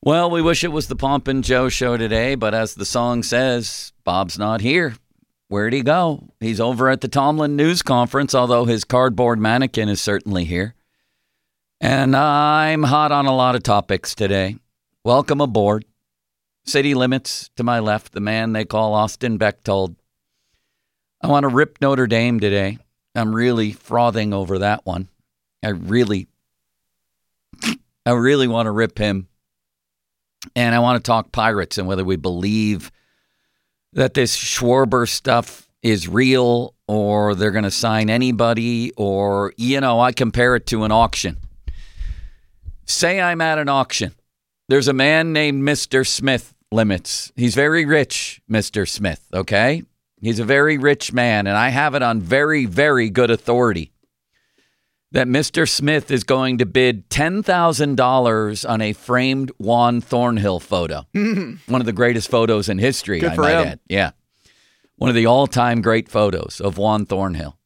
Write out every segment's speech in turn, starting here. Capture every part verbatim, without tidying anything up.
Well, we wish it was the Pomp and Joe show today, but as the song says, Bob's not here. Where'd he go? He's over at the Tomlin News Conference, although his cardboard mannequin is certainly here. And I'm hot on a lot of topics today. Welcome aboard. City limits to my left, the man they call Austin Bechtold. I want to rip Notre Dame today. I'm really frothing over that one. I really, I really want to rip him. And I want to talk Pirates and whether we believe that this Schwarber stuff is real or they're going to sign anybody or, you know, I compare it to an auction. Say I'm at an auction. There's a man named Mister Smith Limits. He's very rich, Mister Smith, okay? He's a very rich man, and I have it on very, very good authority that Mister Smith is going to bid ten thousand dollars on a framed Juan Thornhill photo. Mm-hmm. One of the greatest photos in history, Good I for might him. add. Yeah. One of the all-time great photos of Juan Thornhill.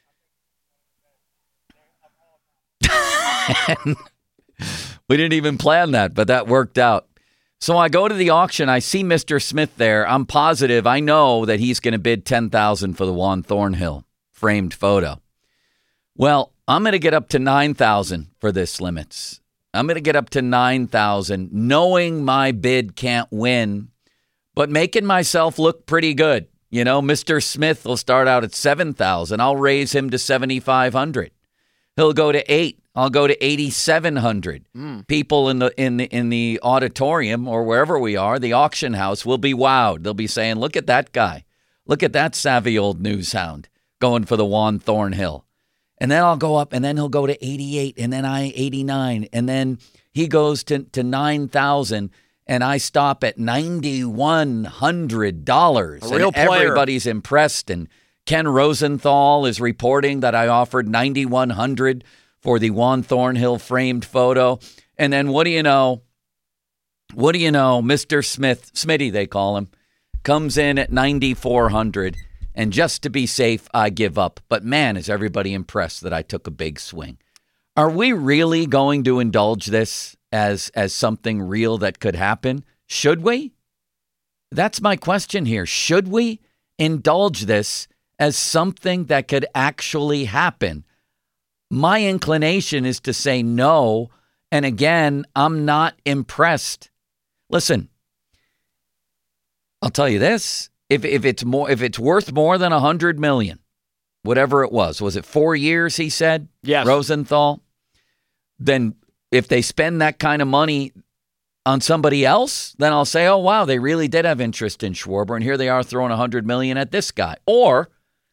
We didn't even plan that, but that worked out. So I go to the auction. I see Mister Smith there. I'm positive. I know that he's going to bid ten thousand dollars for the Juan Thornhill framed photo. Well, I'm going to get up to nine thousand dollars for this Limits. I'm going to get up to nine thousand dollars, knowing my bid can't win, but making myself look pretty good. You know, Mister Smith will start out at seven thousand dollars. I'll raise him to seventy-five hundred dollars. He'll go to eight. I'll go to eighty-seven hundred dollars. Mm. People in the in the in the auditorium or wherever we are, the auction house, will be wowed. They'll be saying, "Look at that guy! Look at that savvy old news hound going for the Juan Thornhill." And then I'll go up, and then he'll go to eighty-eight, and then I eighty-nine, and then he goes to to nine thousand, and I stop at ninety-one hundred dollars. A real and player. Everybody's impressed, and Ken Rosenthal is reporting that I offered ninety-one hundred dollars for the Juan Thornhill framed photo. And then what do you know? What do you know? Mister Smith, Smitty they call him, comes in at ninety-four hundred dollars. And just to be safe, I give up. But man, is everybody impressed that I took a big swing. Are we really going to indulge this as as something real that could happen? Should we? That's my question here. Should we indulge this as something that could actually happen? My inclination is to say no. And again, I'm not impressed. Listen, I'll tell you this. If if it's more if it's worth more than a hundred million, whatever it was, was it four years? He said, yes. Rosenthal. Then if they spend that kind of money on somebody else, then I'll say, oh wow, they really did have interest in Schwarber, and here they are throwing a hundred million at this guy, or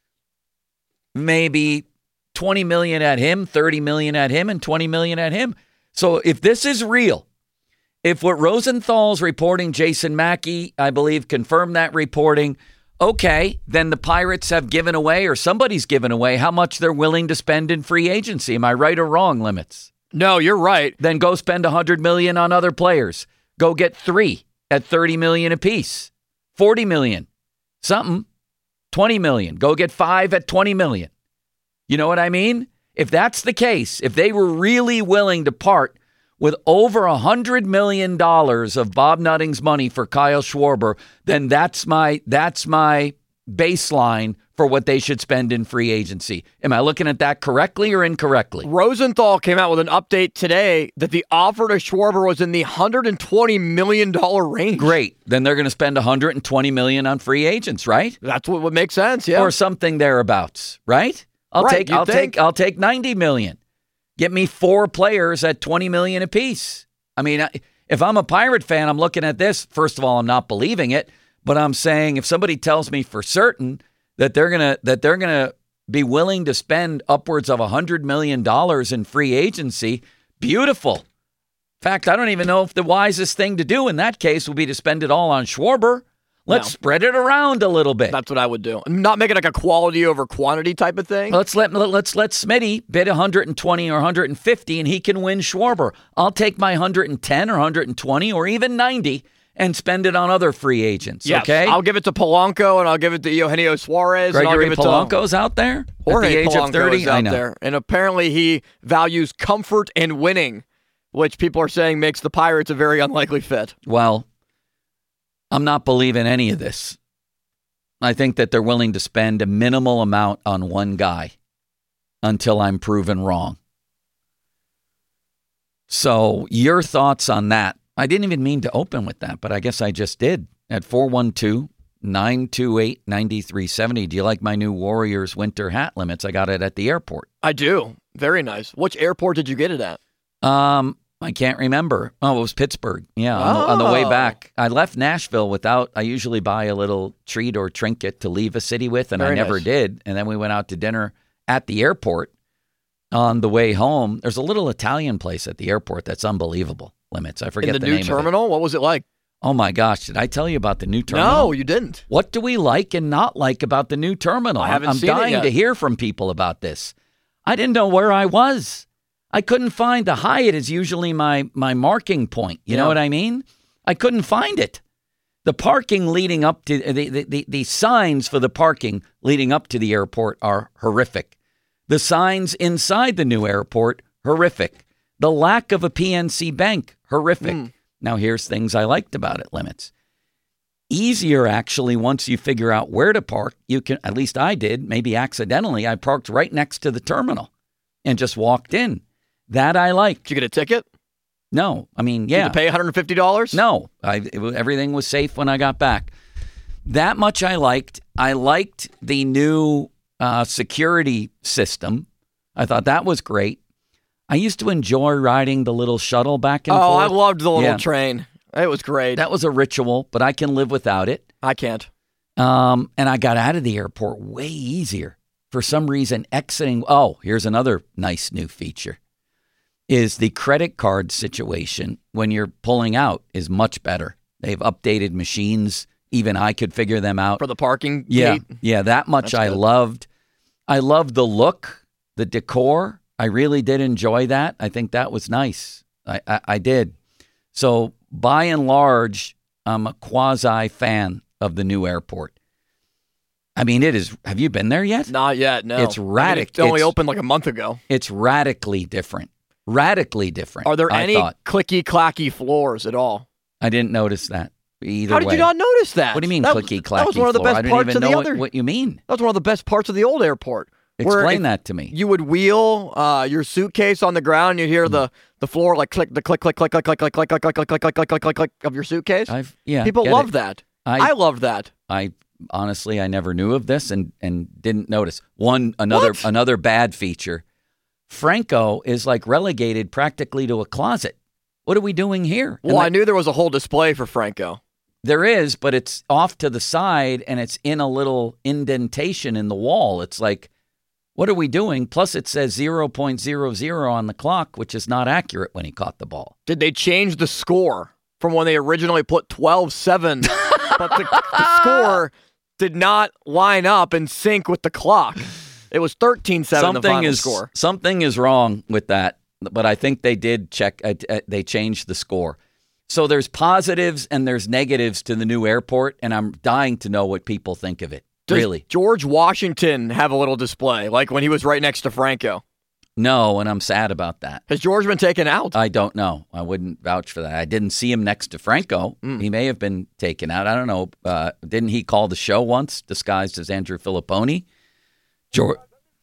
maybe twenty million at him, thirty million at him, and twenty million at him. So if this is real. If what Rosenthal's reporting, Jason Mackey, I believe, confirmed that reporting, okay, then the Pirates have given away, or somebody's given away, how much they're willing to spend in free agency. Am I right or wrong, Limits? No, you're right. Then go spend one hundred million dollars on other players. Go get three at thirty million dollars apiece, forty million dollars, something, twenty million dollars. Go get five at twenty million dollars. You know what I mean? If that's the case, if they were really willing to part with over one hundred million dollars of Bob Nutting's money for Kyle Schwarber, then that's my that's my baseline for what they should spend in free agency. Am I looking at that correctly or incorrectly? Rosenthal came out with an update today that the offer to Schwarber was in the one hundred twenty million dollars range. Great. Then they're going to spend one hundred twenty million dollars on free agents, right? That's what would make sense, yeah. Or something thereabouts, right? I'll Right, take you'd I'll think. take I'll take ninety million dollars. Get me four players at twenty million dollars apiece. I mean, I- if I'm a Pirate fan, I'm looking at this. First of all, I'm not believing it, but I'm saying if somebody tells me for certain that they're gonna that they're gonna be willing to spend upwards of one hundred million dollars in free agency, beautiful. In fact, I don't even know if the wisest thing to do in that case would be to spend it all on Schwarber. Let's No. spread it around a little bit. That's what I would do. Not make it like a quality over quantity type of thing. Let's let let's let Smitty bid one hundred twenty or one hundred fifty, and he can win Schwarber. I'll take my one hundred ten or one hundred twenty or even ninety and spend it on other free agents. Yes. Okay, I'll give it to Polanco and I'll give it to Eugenio Suarez. and I'll Gregory give it Polanco's out there to Jorge at the age Polanco of thirty. is out I know. there, and apparently he values comfort and winning. which people are saying makes the Pirates a very unlikely fit. Well, I'm not believing any of this. I think that they're willing to spend a minimal amount on one guy until I'm proven wrong. So your thoughts on that? I didn't even mean to open with that, but I guess I just did. At four one two, nine two eight, nine three seven zero. Do you like my new Warriors winter hat limits? I got it at the airport. I do. Very nice. Which airport did you get it at? Um, I can't remember. Oh, it was Pittsburgh. Yeah, on, oh. the, on the way back. I left Nashville without, I usually buy a little treat or trinket to leave a city with, and Very I never nice. did. And then we went out to dinner at the airport. On the way home, there's a little Italian place at the airport that's unbelievable. Limits. I forget In the, the new name terminal? of it. What was it like? Oh, my gosh. Did I tell you about the new terminal? No, you didn't. What do we like and not like about the new terminal? I haven't I'm seen it dying yet. to hear from people about this. I didn't know where I was. I couldn't find the Hyatt is usually my my marking point. You Yeah. know what I mean? I couldn't find it. The parking leading up to the, the, the, the signs for the parking leading up to the airport are horrific. The signs inside the new airport, horrific. The lack of a P N C bank, horrific. Mm. Now, here's things I liked about it, Limits. Easier, actually, once you figure out where to park. You can, at least I did, maybe accidentally, I parked right next to the terminal and just walked in. That I liked. Did you get a ticket? No. I mean, yeah. Did you pay one hundred fifty dollars? No. I, it, everything was safe when I got back. That much I liked. I liked the new uh, security system. I thought that was great. I used to enjoy riding the little shuttle back and oh, forth. I loved the little Yeah. train. It was great. That was a ritual, but I can live without it. I can't. Um, and I got out of the airport way easier. For some reason, exiting. Oh, here's another nice new feature. Is the credit card situation when you're pulling out is much better. They've updated machines. Even I could figure them out. For the parking Yeah, gate? yeah, that much That's I good. loved. I loved the look, the decor. I really did enjoy that. I think that was nice. I, I, I did. So by and large, I'm a quasi fan of the new airport. I mean, it is. Have you been there yet? Not yet, no. It's I mean, radic- It only it's- opened like a month ago. It's radically different. Radically different. Are there I any thought. clicky clacky floors at all? I didn't notice that either How did way. you not notice that? What do you mean that was, clicky clacky? That was one of the floor? best I didn't parts even of know the what, other. what you mean. That was one of the best parts of the old airport. where Explain if that to me. You would wheel uh, your suitcase on the ground. You hear the the floor like click the click click click click click click click click click click click click click click click of your suitcase. I've yeah. People get love it. that. I, I loved that. I honestly I never knew of this and and didn't notice. One another What? another bad feature. Franco is like relegated practically to a closet. What are we doing here? And Well, I like- knew there was a whole display for Franco. There is, but it's off to the side and it's in a little indentation in the wall. It's like, what are we doing? Plus, it says zero point zero zero on the clock, which is not accurate when he caught the ball. Did they change the score from when they originally put twelve seven, but the, the score did not line up and sync with the clock? It was thirteen seven the Something final is score. something is wrong with that, but I think they did check. Uh, uh, they changed the score. So there's positives and there's negatives to the new airport, and I'm dying to know what people think of it. Does Really? George Washington have a little display, like when he was right next to Franco? No, and I'm sad about that. Has George been taken out? I don't know. I wouldn't vouch for that. I didn't see him next to Franco. Mm. He may have been taken out. I don't know. Uh, didn't he call the show once, disguised as Andrew Filipponi? George.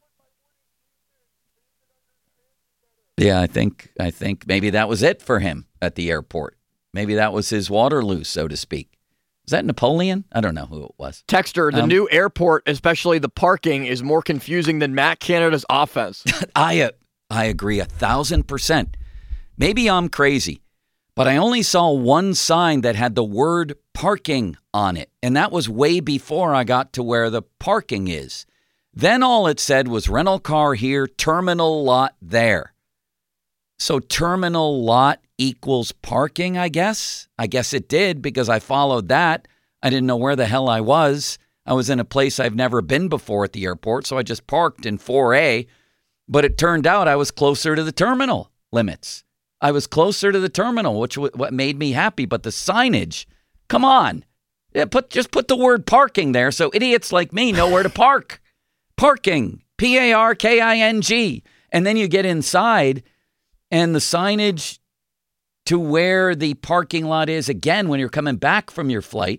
Yeah, I think I think maybe that was it for him at the airport. Maybe that was his Waterloo, so to speak. Was that Napoleon? I don't know who it was. Texter, the Um, new airport, especially the parking, is more confusing than Matt Canada's offense. I uh, I agree a thousand percent. Maybe I'm crazy, but I only saw one sign that had the word parking on it, and that was way before I got to where the parking is. Then all it said was rental car here, terminal lot there. So terminal lot equals parking, I guess? I guess it did because I followed that. I didn't know where the hell I was. I was in a place I've never been before at the airport, so I just parked in four A. But it turned out I was closer to the terminal limits. I was closer to the terminal, which w- what made me happy. But the signage, come on. Yeah, put just put the word parking there so idiots like me know where to park. Parking, P A R K I N G. And then you get inside and the signage to where the parking lot is, again, when you're coming back from your flight,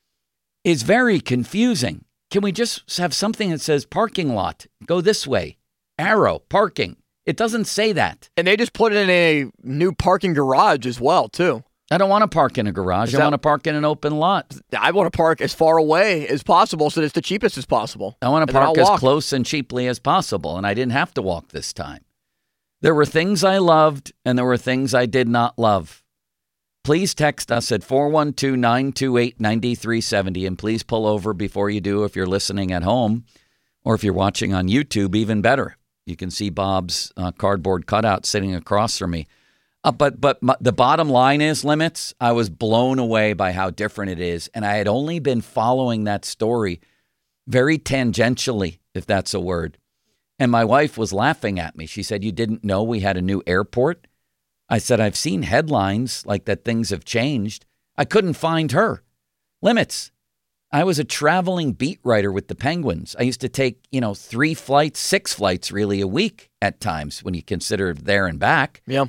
is very confusing. Can we just have something that says parking lot, go this way, arrow, parking? It doesn't say that. And they just put it in a new parking garage as well, too. I don't want to park in a garage. Is I that- want to park in an open lot. I want to park as far away as possible so that it's the cheapest as possible. I want to And then park I'll as walk. close and cheaply as possible, and I didn't have to walk this time. There were things I loved, and there were things I did not love. Please text us at four one two, nine two eight, nine three seven zero, and please pull over before you do if you're listening at home, or if you're watching on YouTube, even better. You can see Bob's uh, cardboard cutout sitting across from me. Uh, but but my, the bottom line is, Limits, I was blown away by how different it is, and I had only been following that story very tangentially, if that's a word. And my wife was laughing at me. She said, "You didn't know we had a new airport?" I said, "I've seen headlines like that things have changed." I couldn't find her. Limits. I was a traveling beat writer with the Penguins. I used to take, you know, three flights, six flights really a week at times when you consider there and back. Yeah.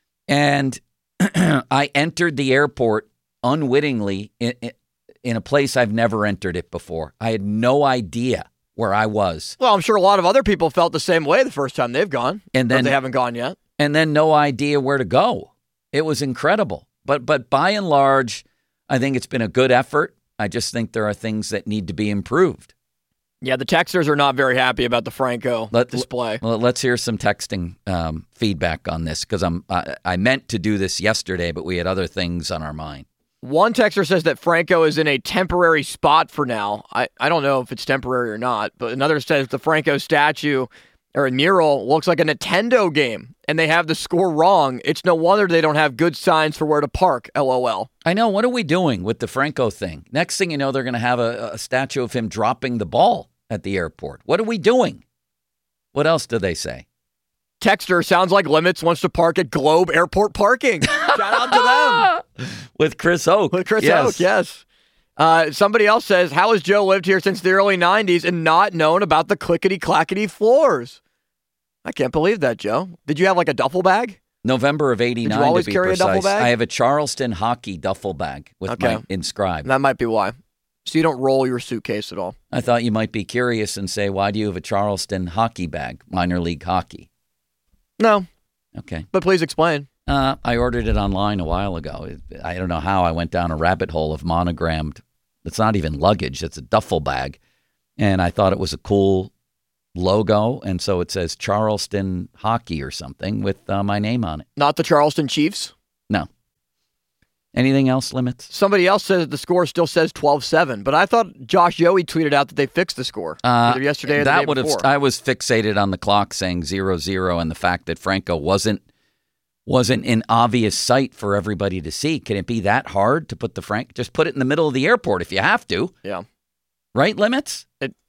And I entered the airport unwittingly in, in a place I've never entered it before. I had no idea where I was. Well, I'm sure a lot of other people felt the same way the first time they've gone. And Or then they haven't gone yet. and then no idea where to go. It was incredible. But but by and large, I think it's been a good effort. I just think there are things that need to be improved. Yeah, the texters are not very happy about the Franco Let- display. Well, let's hear some texting um, feedback on this, because I'm I, I meant to do this yesterday, but we had other things on our mind. One texter says that Franco is in a temporary spot for now. I, I don't know if it's temporary or not, but another says the Franco statue or a mural looks like a Nintendo game, and they have the score wrong. It's no wonder they don't have good signs for where to park, LOL. I know. What are we doing with the Franco thing? Next thing you know, they're going to have a, a statue of him dropping the ball at the airport. What are we doing? What else do they say? Texter sounds like Limits wants to park at Globe Airport Parking. Shout out to them. With Chris Oak. With Chris yes. Oak, yes. Uh, somebody else says, how has Joe lived here since the early nineties and not known about the clickety-clackety floors? I can't believe that, Joe. Did you have like a duffel bag? November of eighty-nine, Did you always to be carry a precise. duffel bag? I have a Charleston hockey duffel bag with Okay. my inscribed. That might be why. So you don't roll your suitcase at all. I thought you might be curious and say, why do you have a Charleston hockey bag, minor league hockey? No, Okay. but please explain. Uh, I ordered it online a while ago. It- I don't know how I went down a rabbit hole of monogrammed. It's not even luggage. It's a duffel bag. And I thought it was a cool logo. And so it says Charleston hockey or something with uh, my name on it. Not the Charleston Chiefs. No. Anything else, Limits? Somebody else says that the score still says twelve seven, but I thought Josh Yohe tweeted out that they fixed the score Uh, either yesterday or the that day would have. before. I was fixated on the clock saying zero zero, and the fact that Franco wasn't wasn't in obvious sight for everybody to see. Can it be that hard to put the Frank? Just put it in the middle of the airport if you have to. Yeah. Right, Limits?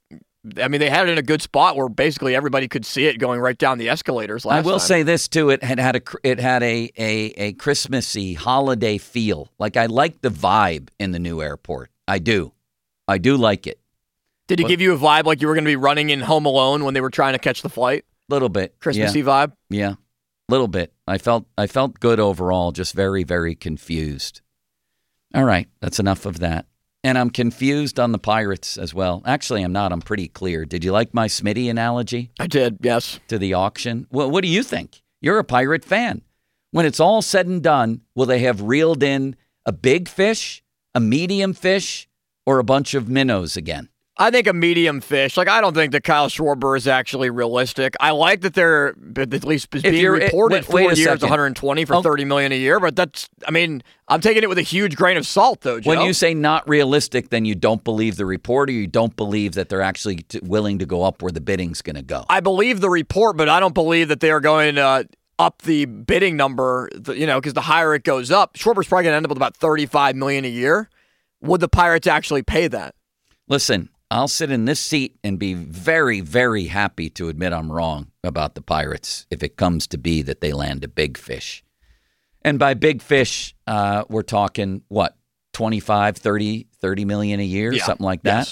I mean, they had it in a good spot where basically everybody could see it going right down the escalators last I will time. say this too: it had had a it had a a a Christmassy holiday feel. Like I like the vibe in the new airport. I do, I do like it Did it What- give you a vibe like you were going to be running in Home Alone when they were trying to catch the flight? a little bit. Christmassy vibe? Yeah, little bit. I felt I felt good overall. Just very very confused. All right, that's enough of that. And I'm confused on the Pirates as well. Actually, I'm not. I'm pretty clear. Did you like my Smitty analogy I did, yes. to the auction? Well, what do you think? You're a Pirate fan. When it's all said and done, will they have reeled in a big fish, a medium fish, or a bunch of minnows again? I think a medium fish. Like, I don't think that Kyle Schwarber is actually realistic. I like that they're but at least is If being you're- reported wait- four wait a years, second. one hundred twenty for Oh. thirty million dollars a year. But that's, I mean, I'm taking it with a huge grain of salt, though, Joe. When you say not realistic, then you don't believe the report, or you don't believe that they're actually t- willing to go up where the bidding's going to go. I believe the report, but I don't believe that they are going to up the bidding number, the- you know, because the higher it goes up, Schwarber's probably going to end up with about thirty-five million dollars a year. Would the Pirates actually pay that? Listen, I'll sit in this seat and be very, very happy to admit I'm wrong about the Pirates if it comes to be that they land a big fish. And by big fish, uh, we're talking, what, twenty-five, thirty, thirty million a year, Yeah. something like that? Yes.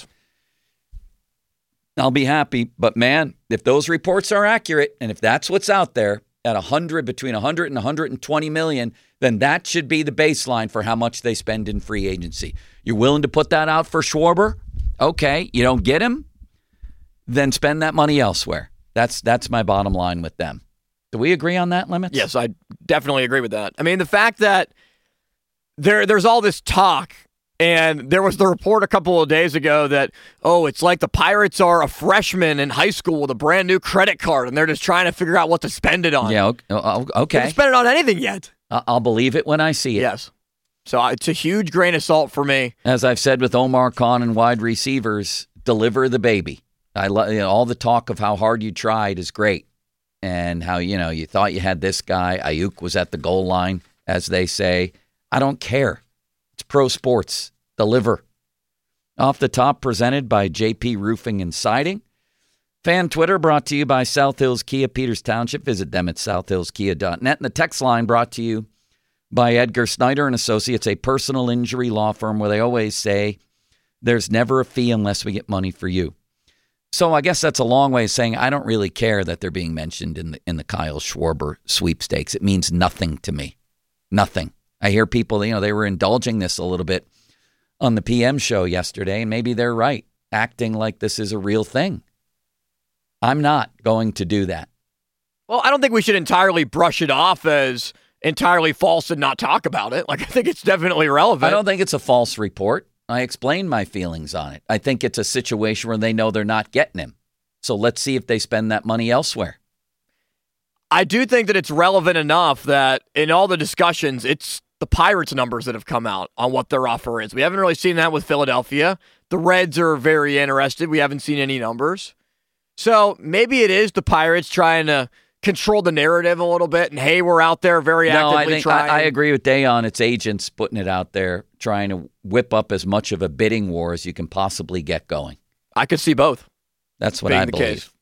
I'll be happy. But man, if those reports are accurate and if that's what's out there, at one hundred, between one hundred and one hundred twenty million, then that should be the baseline for how much they spend in free agency. You're willing to put that out for Schwarber? Okay. You don't get him? Then spend that money elsewhere. That's that's my bottom line with them. Do we agree on that, Limits? Yes, I definitely agree with that. I mean, the fact that there there's all this talk, and there was the report a couple of days ago that, oh, it's like the Pirates are a freshman in high school with a brand new credit card, and they're just trying to figure out what to spend it on. Yeah, okay. They haven't spent it on anything yet. I'll believe it when I see it. Yes. So it's a huge grain of salt for me. As I've said with Omar Khan and wide receivers, deliver the baby. I love you know, all the talk of how hard you tried is great, and how you know you thought you had this guy. Ayuk was at the goal line, as they say. I don't care. It's pro sports. Deliver. Off the top, presented by J P Roofing and Siding. Fan Twitter brought to you by South Hills Kia, Peters Township. Visit them at south hills kia dot net. And the text line brought to you by Edgar Snyder and Associates, a personal injury law firm where they always say there's never a fee unless we get money for you. So I guess that's a long way of saying I don't really care that they're being mentioned in the in the Kyle Schwarber sweepstakes. It means nothing to me. Nothing. I hear people, you know, they were indulging this a little bit on the P M show yesterday, and maybe they're right, acting like this is a real thing. I'm not going to do that. Well, I don't think we should entirely brush it off as entirely false and not talk about it. Like, I think it's definitely relevant. I don't think it's a false report. I explained my feelings on it. I think it's a situation where they know they're not getting him. So let's see if they spend that money elsewhere. I do think that it's relevant enough that in all the discussions, it's the Pirates numbers that have come out on what their offer is. We haven't really seen that with Philadelphia. The Reds are very interested. We haven't seen any numbers. So maybe it is the Pirates trying to control the narrative a little bit, and hey, we're out there very no, actively I think, trying. I, I agree with Dayon. It's agents putting it out there, trying to whip up as much of a bidding war as you can possibly get going. I could see both. That's what being I the believe. Case.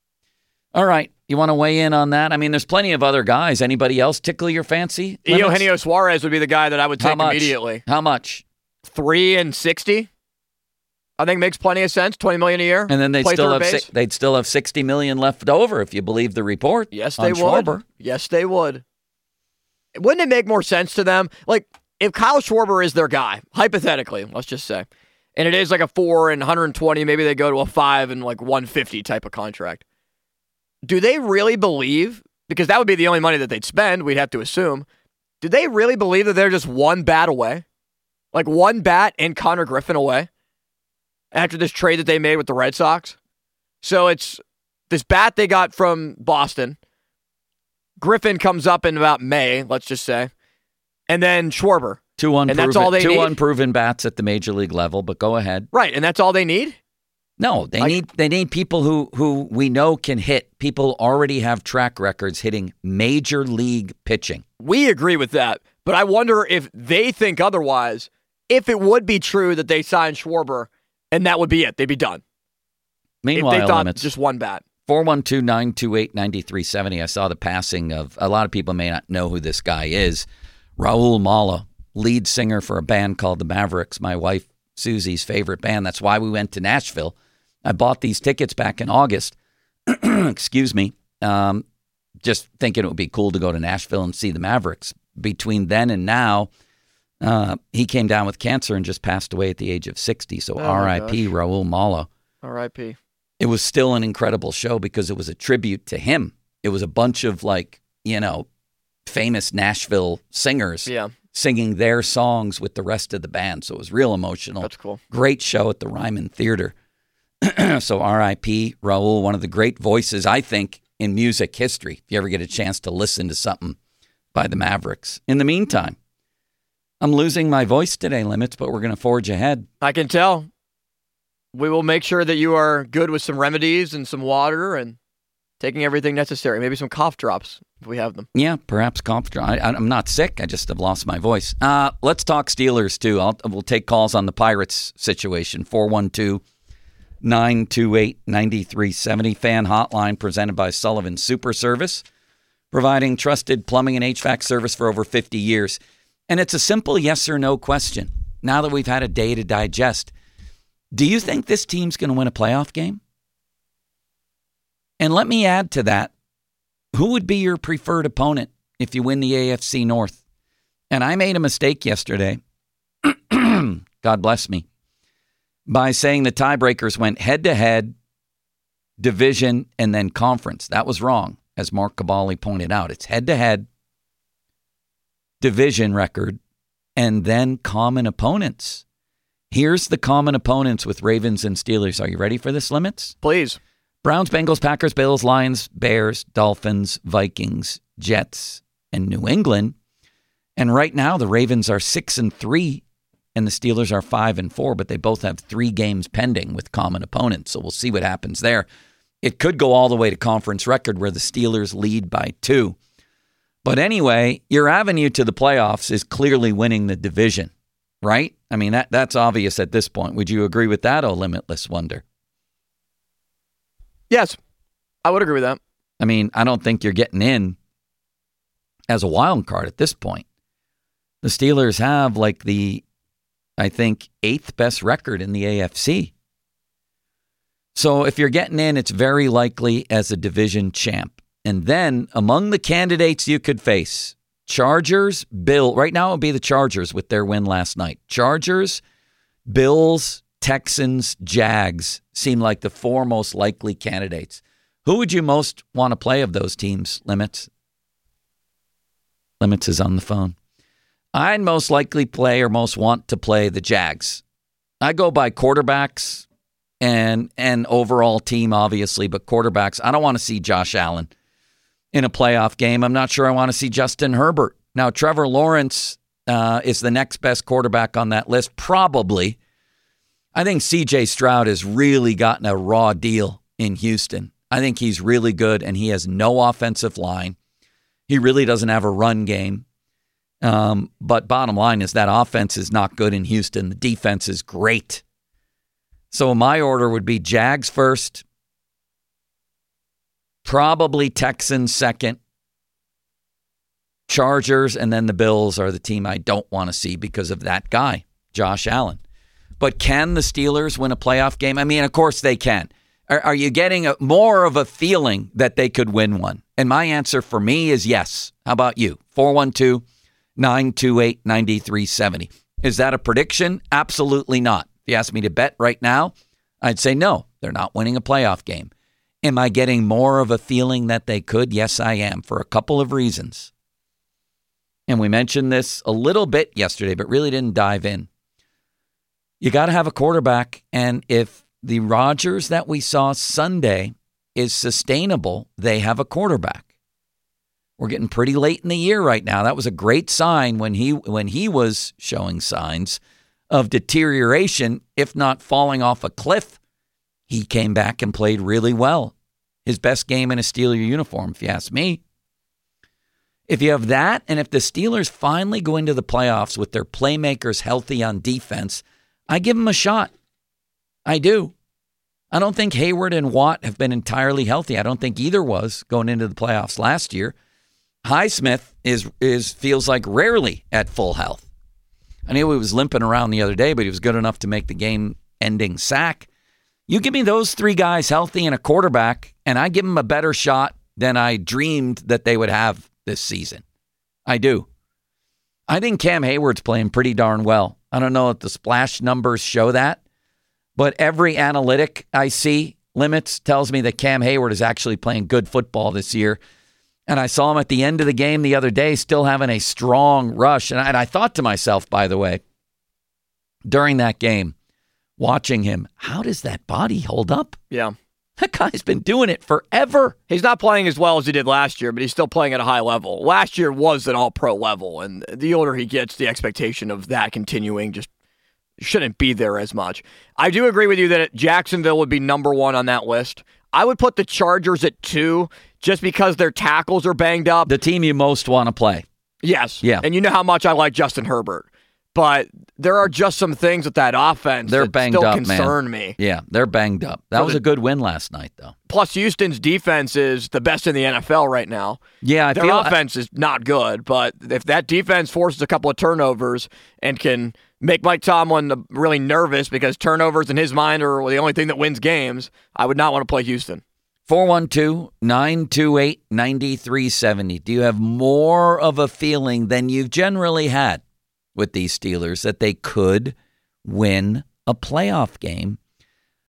All right. You want to weigh in on that? I mean, there's plenty of other guys. Anybody else tickle your fancy? Limits? Eugenio Suarez would be the guy that I would take How much? immediately. How much? Three and sixty. I think makes plenty of sense. Twenty million a year. And then they'd Play still third have base. si- they'd still have sixty million left over if you believe the report. Yes, on they would. Schwarber. Yes, they would. Wouldn't it make more sense to them? Like, if Kyle Schwarber is their guy, hypothetically, let's just say, and it is like a four and one hundred twenty, maybe they go to a five and like one fifty type of contract. Do they really believe, because that would be the only money that they'd spend, we'd have to assume, do they really believe that they're just one bat away? Like one bat and Connor Griffin away after this trade that they made with the Red Sox? So it's this bat they got from Boston. Griffin comes up in about May, let's just say. And then Schwarber. Two unproven, and that's all they two need? unproven bats at the major league level, but go ahead. Right, and that's all they need? No, they Like- need they need people who, who we know can hit. People already have track records hitting major league pitching. We agree with that, but I wonder if they think otherwise, if it would be true that they signed Schwarber and that would be it. They'd be done. Meanwhile, if they thought Limits, just one bat. four one two, nine two eight, nine three seven zero. I saw the passing of, a lot of people may not know who this guy is. Raul Malo, lead singer for a band called the Mavericks, my wife Susie's favorite band. That's why we went to Nashville. I bought these tickets back in August. Excuse me. Um, just thinking it would be cool to go to Nashville and see the Mavericks. Between then and now, uh, he came down with cancer and just passed away at the age of sixty. So Oh, R I P Raul Malo. R I P It was still an incredible show because it was a tribute to him. It was a bunch of, like, you know, famous Nashville singers Yeah, singing their songs with the rest of the band. So it was real emotional. that's cool. Great show at the Ryman Theater. So R I P Raul, one of the great voices, I think, in music history, if you ever get a chance to listen to something by the Mavericks. In the meantime, I'm losing my voice today, Limits, but we're going to forge ahead. I can tell. We will make sure that you are good with some remedies and some water and taking everything necessary. Maybe some cough drops if we have them. Yeah, perhaps cough drop. I, I'm not sick. I just have lost my voice. Uh, let's talk Steelers, too. I'll, we'll take calls on the Pirates situation. four one two, nine two eight, nine three seven zero. Fan hotline presented by Sullivan Super Service, providing trusted plumbing and H V A C service for over fifty years. And it's a simple yes or no question. Now that we've had a day to digest, do you think this team's going to win a playoff game? And let me add to that, who would be your preferred opponent if you win the A F C North? And I made a mistake yesterday. God bless me. By saying the tiebreakers went head-to-head, division, and then conference. That was wrong, as Mark Cavalli pointed out. It's head-to-head, division record, and then common opponents. Here's the common opponents with Ravens and Steelers. Are you ready for this, Limits? Please. Browns, Bengals, Packers, Bills, Lions, Bears, Dolphins, Vikings, Jets, and New England. And right now, the Ravens are six and three, and the Steelers are five and four, but they both have three games pending with common opponents. So we'll see what happens there. It could go all the way to conference record where the Steelers lead by two. But anyway, your avenue to the playoffs is clearly winning the division, right? I mean, that that's obvious at this point. Would you agree with that, oh Limitless Wonder? Yes, I would agree with that. I mean, I don't think you're getting in as a wild card at this point. The Steelers have like the, I think, eighth best record in the A F C. So if you're getting in, it's very likely as a division champ. And then among the candidates you could face, Chargers, Bill. Right now it would be the Chargers with their win last night. Chargers, Bills, Texans, Jags seem like the four most likely candidates. Who would you most want to play of those teams, Limits? Limits is on the phone. I'd most likely play or most want to play the Jags. I go by quarterbacks and and overall team, obviously, but quarterbacks. I don't want to see Josh Allen in a playoff game. I'm not sure I want to see Justin Herbert. Now, Trevor Lawrence uh, is the next best quarterback on that list, probably. I think C J Stroud has really gotten a raw deal in Houston. I think he's really good, and he has no offensive line. He really doesn't have a run game. Um, but bottom line is that offense is not good in Houston. The defense is great. So my order would be Jags first, probably Texans second, Chargers, and then the Bills are the team I don't want to see because of that guy, Josh Allen. But can the Steelers win a playoff game? I mean, of course they can. Are, are you getting a, more of a feeling that they could win one? And my answer for me is yes. How about you? four one two, nine two eight, nine three seven zero. Is that a prediction? Absolutely not. If you ask me to bet right now, I'd say no, they're not winning a playoff game. Am I getting more of a feeling that they could? Yes, I am, for a couple of reasons. And we mentioned this a little bit yesterday, but really didn't dive in. You got to have a quarterback, and if the Rodgers that we saw Sunday is sustainable, they have a quarterback. We're getting pretty late in the year right now. That was a great sign when he when he was showing signs of deterioration, if not falling off a cliff. He came back and played really well. His best game in a Steeler uniform, if you ask me. If you have that, and if the Steelers finally go into the playoffs with their playmakers healthy on defense, I give them a shot. I do. I don't think Hayward and Watt have been entirely healthy. I don't think either was going into the playoffs last year. Highsmith is is feels like rarely at full health. I knew he was limping around the other day, but he was good enough to make the game-ending sack. You give me those three guys healthy and a quarterback, and I give them a better shot than I dreamed that they would have this season. I do. I think Cam Hayward's playing pretty darn well. I don't know if the splash numbers show that, but every analytic I see, Limits, tells me that Cam Hayward is actually playing good football this year. And I saw him at the end of the game the other day still having a strong rush. And I, and I thought to myself, by the way, during that game, watching him, how does that body hold up? Yeah. That guy's been doing it forever. He's not playing as well as he did last year, but he's still playing at a high level. Last year was an all-pro level, and the older he gets, the expectation of that continuing just shouldn't be there as much. I do agree with you that Jacksonville would be number one on that list. I would put the Chargers at two just because their tackles are banged up. The team you most want to play. Yes. Yeah. And you know how much I like Justin Herbert. But there are just some things with that offense they're that banged still up, concern man. me. Yeah, they're banged up. That For was the, a good win last night, though. Plus, Houston's defense is the best in the N F L right now. Yeah, I Their feel offense I, is not good, but if that defense forces a couple of turnovers and can make Mike Tomlin really nervous because turnovers in his mind are the only thing that wins games, I would not want to play Houston. four one two, nine two eight, nine three seven zero. Do you have more of a feeling than you've generally had with these Steelers that they could win a playoff game